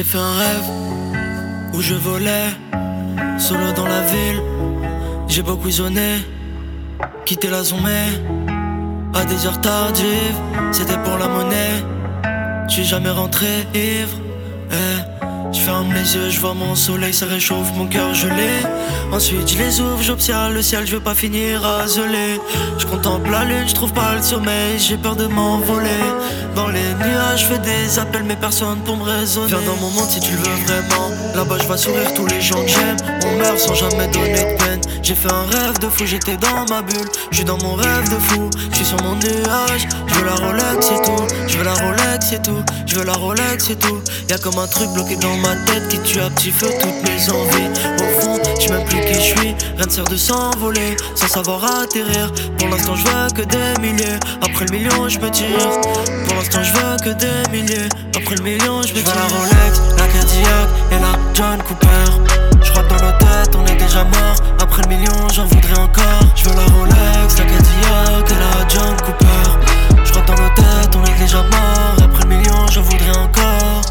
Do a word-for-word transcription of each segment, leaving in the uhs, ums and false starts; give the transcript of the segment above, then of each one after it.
J'ai fait un rêve où je volais, solo dans la ville. J'ai beaucoup zoné, quitté la zone mais à des heures tardives, c'était pour la monnaie. J'suis jamais rentré ivre, eh. Je ferme les yeux, je vois mon soleil, ça réchauffe mon cœur gelé. Ensuite je les ouvre, j'observe le ciel, je veux pas finir à geler. Je contemple la lune, je trouve pas le sommeil, j'ai peur de m'envoler. Dans les nuages, je fais des appels mais personne pour me raisonner. Viens dans mon monde si tu le veux vraiment. Là-bas je vois sourire tous les gens que j'aime. On meurt sans jamais donner de peine. J'ai fait un rêve de fou, j'étais dans ma bulle. J'suis dans mon rêve de fou, j'suis sur mon nuage. Je veux la Rolex et tout, je veux la Rolex et tout, je veux la Rolex et tout. Y'a comme un truc bloqué dans ma tête qui tue à petit feu toutes mes envies. Au fond, j'sais même plus qui je suis. Rien ne sert de s'envoler sans savoir atterrir. Pour l'instant je veux que des milliers. Après le million je me tire. Pour l'instant je veux que des milliers. Après le million je me tire. La Rolex, la Cadillac et la John Cooper. Je crois que dans nos têtes on est déjà mort. Après le million j'en voudrais encore. Je veux la Rolex, la Cadillac et la John Cooper. Je crois que dans nos têtes on est déjà mort. Après le million j'en voudrais encore.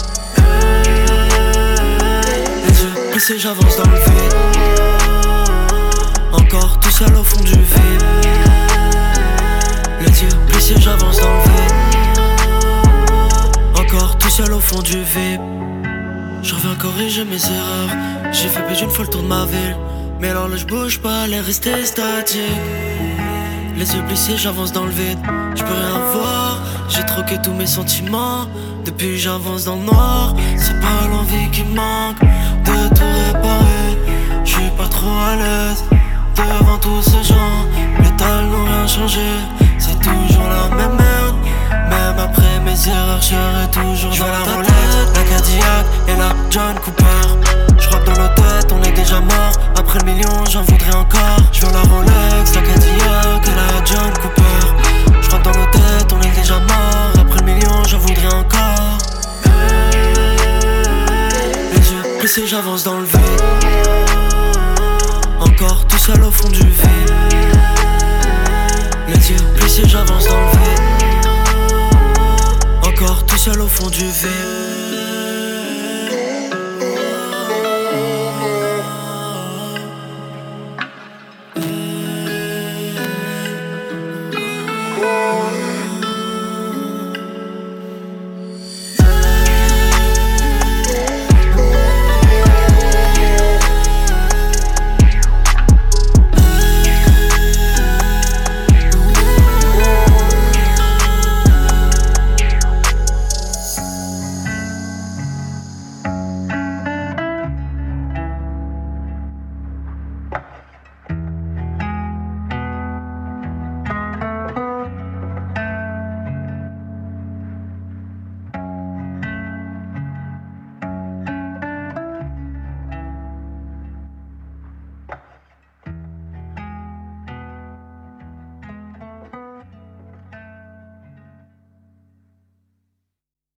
Les yeux plissés j'avance dans le vide. Encore tout seul au fond du vide. Les yeux plissés j'avance dans le vide. Encore tout seul au fond du vide. Je reviens corriger mes erreurs. J'ai fait plus d'une fois le tour de ma ville. Mais alors là je bouge pas, l'air resté statique. Les yeux plissés j'avance dans le vide. Je peux rien voir, j'ai troqué tous mes sentiments. Depuis j'avance dans le noir. C'est pas l'envie qui manque de tout réparer. Je suis pas trop à l'aise devant tous ces gens. Les talents n'ont rien changé, c'est toujours la même merde. Même après mes erreurs, j'serai toujours dans la Rolex, la Cadillac et la John Cooper. J'crois que dans nos têtes, on est déjà mort. Après le million, j'en voudrais encore. J'veux la Rolex, la Cadillac et la John Cooper. J'crois que dans nos têtes, on est déjà mort. Après le million, j'en voudrais encore. Les yeux plissés, j'avance dans le vide. Encore tout seul au fond du vide. Les yeux plissés, j'avance dans le vide. Encore tout seul au fond du vide.